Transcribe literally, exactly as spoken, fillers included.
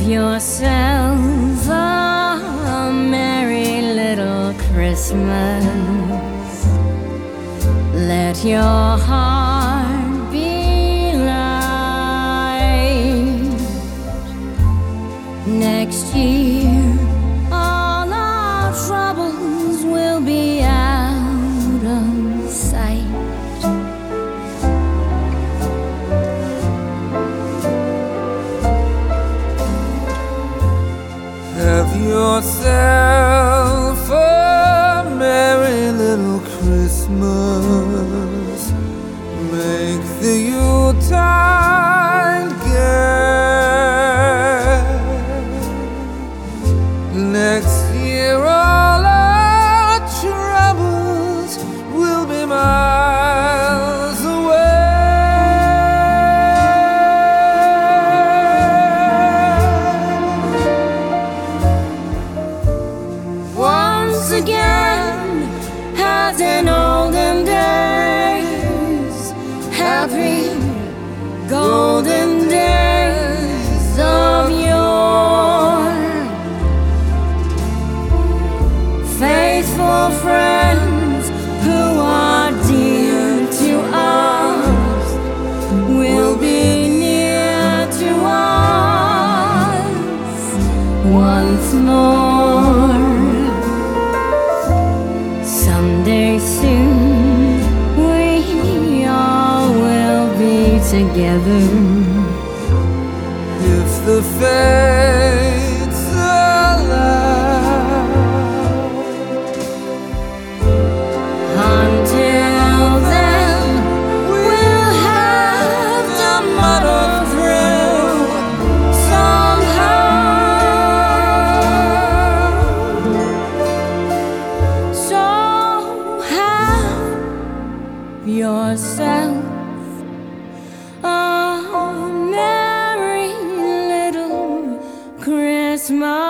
yourself a merry little Christmas. Let your heart be light. Next year, all our troubles will be out of sight. Have yourself a merry little Christmas. Make the Yuletide gay. Next year all our troubles will be miles away. Once again, as in olden days, happy golden days of yore. Faithful friends who are dear to us will be near to us once more. Someday soon we all will be together. If the fates allow. Until then, we'll have to muddle through somehow. So have yourself a merry little Christmas.